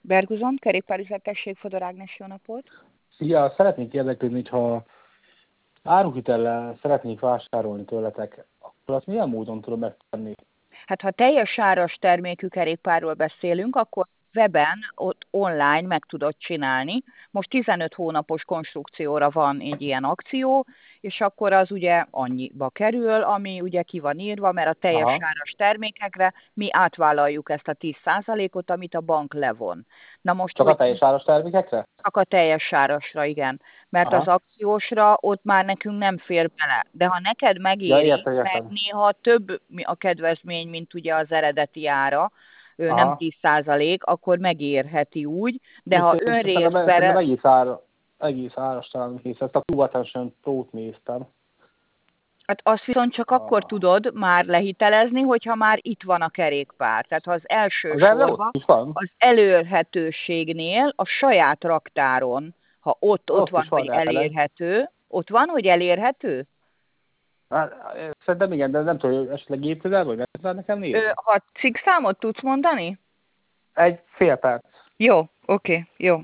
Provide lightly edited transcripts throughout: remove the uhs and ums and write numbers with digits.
Berguzon, kerékpárüzletesség, Fodor Ágnes, jó napot! Szia, szeretnék érdeklődni, ha áruhitellel szeretnék vásárolni tőletek, akkor azt milyen módon tudom megtenni? Hát ha teljes áras termékű kerékpárról beszélünk, akkor weben, ott online meg tudod csinálni. Most 15 hónapos konstrukcióra van egy ilyen akció, és akkor az ugye annyiba kerül, ami ugye ki van írva, mert a teljes Aha, áras termékekre mi átvállaljuk ezt a 10%-ot, amit a bank levon. Na most, csak a hogy teljes áras termékekre? csak a teljes árasra, igen. Mert az Aha, akciósra ott már nekünk nem fér bele. De ha neked ja, megéri, értem, meg értem. néha több a kedvezmény, mint ugye az eredeti ára, nem Aha, 10%, akkor megérheti úgy, de és ha szerintem önrészbere, egész áras talán, hisz ezt a Pluvatánsen Pro-t néztem. hát azt viszont csak akkor tudod már lehitelezni, hogyha már itt van a kerékpár. Tehát ha az első Az erre ott sorban, is van? az elérhetőségnél, a saját raktáron, ha ott Ott van, is hogy van elleg. elérhető, ott van, hogy elérhető? Hát, szerintem igen, de nem tudom, hogy esetleg évtized, vagy meg tudnád nekem nézni? Ha cikkszámot tudsz mondani? Egy fél perc. Jó, oké, jó.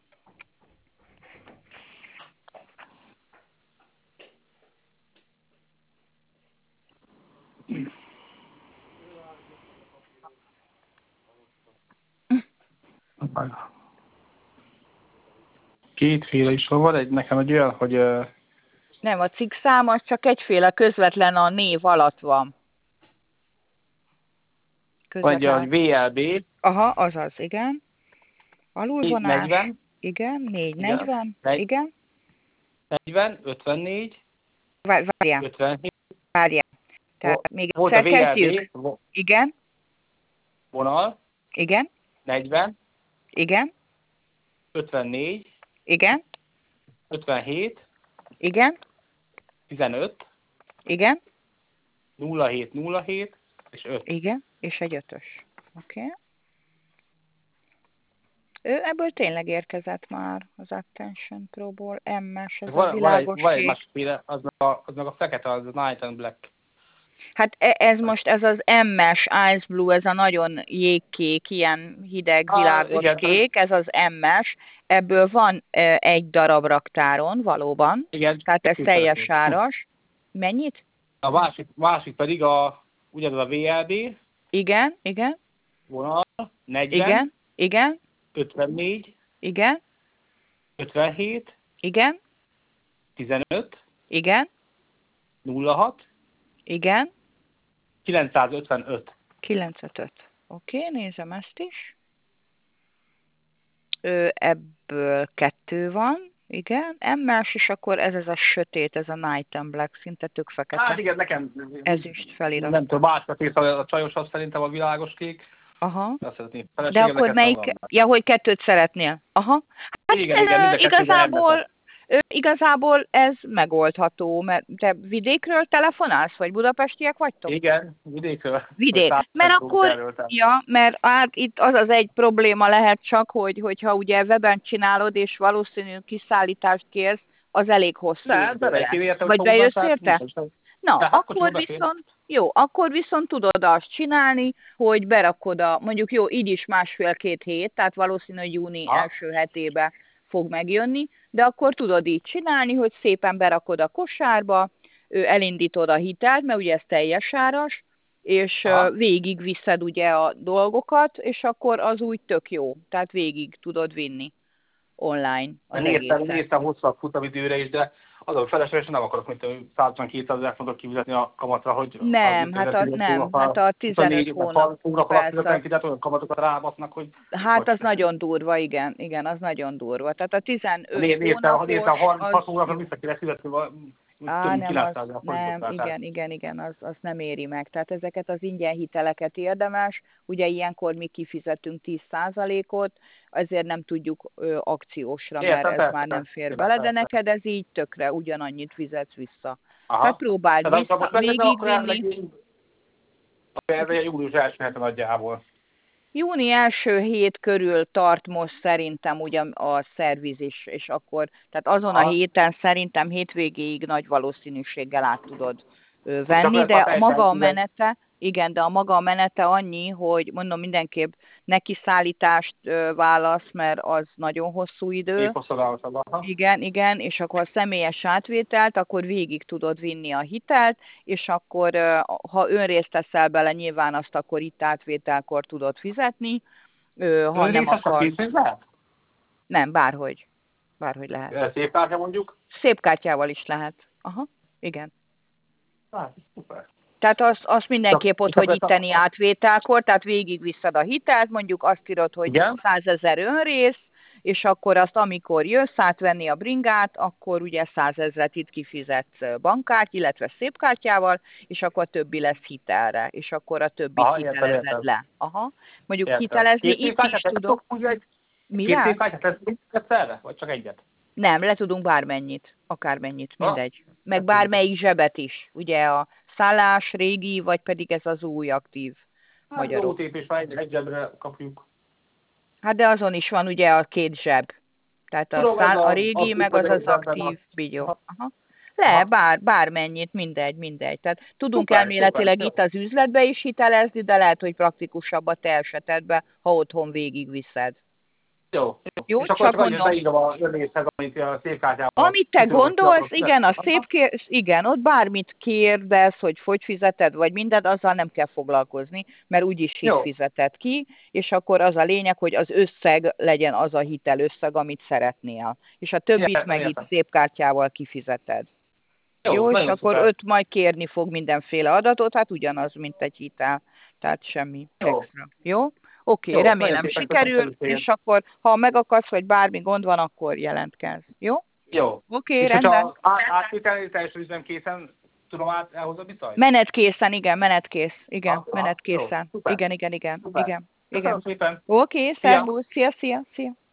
Kétféle is van, nekem egy olyan, hogy Nem, a cikkszám az csak egyféle, közvetlen a név alatt van. vagy Közvetlen. hogy VLB, Aha, azaz, igen. Alulvonás, 40, igen, igen, 440, igen. 40, 54, Várjál, 57, várjál. Tehát még volt a egyszer kezdjük. VLB Igen, vonal, igen, 40, igen, 54, igen, 57, igen, 15, igen, 07, 07 és 5. igen, és egy ötös. Oké. Ebből tényleg érkezett már az Attention Pro-ból. MS, ez a világos Van egy kék. másféle, az meg a fekete, az a Night and Black. Hát ez most, ez az MS Ice Blue, ez a nagyon jégkék, ilyen hideg, világos Igen, kék, ez az MS. Ebből van egy darab raktáron, valóban. igen, Tehát ez úgy teljes szeretném. áras. Mennyit? A másik pedig ugyanaz a VLB Igen, igen, vonal, 40, igen, igen, 54, igen, 57, igen, 15, igen, 06, igen, 955. 955. Oké, nézem ezt is. Ebből kettő van, igen, MS, és akkor ez a sötét, ez a Night and Black, szinte tök fekete. Hát igen, nekem Ezüst felirat. nem tudom, máskat ész a csajos, az szerintem a világos kék. Aha. Azt szeretném. De Feleségem akkor neked melyik, van. ja, hogy kettőt szeretnél? Aha. Hát Igen, mind a kettőben igazából ez megoldható, mert te vidékről telefonálsz, vagy budapestiek vagytok? Igen, vidékről. Vidék. Mert akkor, ja, mert hát itt az az egy probléma lehet csak, hogyha ugye weben csinálod, és valószínű kiszállítást kérsz, az elég hosszú idő lesz. Vagy bejössz érte? Na, akkor viszont tudod azt csinálni, hogy berakod mondjuk jó, így is másfél-két hét, tehát valószínű, hogy júni első hetébe fog megjönni, de akkor tudod így csinálni, hogy szépen berakod a kosárba, elindítod a hitelt, mert ugye ez teljes áras, és végig viszed ugye a dolgokat, és akkor az úgy tök jó. Tehát végig tudod vinni online az egészet. Néztem hosszabb futamidőre is, de azon feleslegesen nem akarok, mint 100-200 ezer fontot kifizetni a kamatra, hogy... Nem, hát a 15 hónap olyan kamatokat rábasznak, hogy... Hát az nagyon durva, igen, az nagyon durva. Tehát a 15 hónapos... Néztem 6 hónapra vissza kéne fizetni, igen, az nem éri meg. Tehát ezeket az ingyen hiteleket érdemes, ugye ilyenkor mi kifizetünk 10%-ot, ezért nem tudjuk akciósra, mert ez már nem fér bele, de neked ez így tökre ugyanannyit fizetsz vissza. Tehát próbáld végigvinni. Ez egy július első hete nagyjából. Júni első hét körül tart most szerintem ugye a szerviz is, és akkor, tehát azon a héten szerintem hétvégéig nagy valószínűséggel át tudod venni, de maga a menete, igen, de a maga a menete annyi, hogy mondom mindenképp neki szállítást válasz, mert az nagyon hosszú idő. Igen, igen, és akkor a személyes átvételt, akkor végig tudod vinni a hitelt, és akkor ha önrészt teszel bele, nyilván azt akkor itt átvételkor tudod fizetni, ha nem akar. Nem, bárhogy. Bárhogy lehet. Szép kártya mondjuk? Szép kártyával is lehet. Aha, igen. Szuper. Tehát azt mindenképp ott, hogy itteni átvételkor, tehát végigviszed a hitelt, mondjuk azt írod, hogy 100 000 önrész, és akkor azt, amikor jössz átvenni a bringát, akkor ugye 100 000 itt kifizetsz bankkártya, illetve szépkártyával, és akkor a többi lesz hitelre, és akkor a többit hitelezed le. Aha. Mondjuk hitelezni itt is tudok. Két szépkártyát lesz vagy csak egyet? Nem, le tudunk bármennyit, akármennyit, mindegy. Meg bármelyik zsebet is. Ugye a szállás, régi, vagy pedig ez az új aktív magyarok. OTP is van, egy zsebre kapjuk. Hát de azon is van ugye a két zseb. Tehát a régi, meg az aktív bigyó. Bármennyit, mindegy. Tehát tudunk elméletileg itt az üzletbe is hitelezni, de lehet, hogy praktikusabb a te esetedben, ha otthon végigviszed. Jó. Jó, és akkor csak amit a szépkártyával. Amit te gondolsz, igen, igen, ott bármit kérdez, hogy fizeted, vagy mindent, azzal nem kell foglalkozni, mert úgyis így fizeted ki, és akkor az a lényeg, hogy az összeg legyen az a hitelösszeg, amit szeretnél. És a többit meg itt szépkártyával kifizeted. Jó, és akkor őt majd kérni fog mindenféle adatot, hát ugyanaz, mint egy hitel. Tehát semmi extra. Jó? Oké, remélem sikerül, és akkor, ha meg akarsz, vagy bármi gond van, akkor jelentkezz. Jó? Jó. Oké, rendben. Átvétel teljes üzem készen tudom elhozni bizony? Menetkészen, igen, menetkész. Igen, menetkészen. Igen. Köszönöm szépen. Oké, szervusz, szia.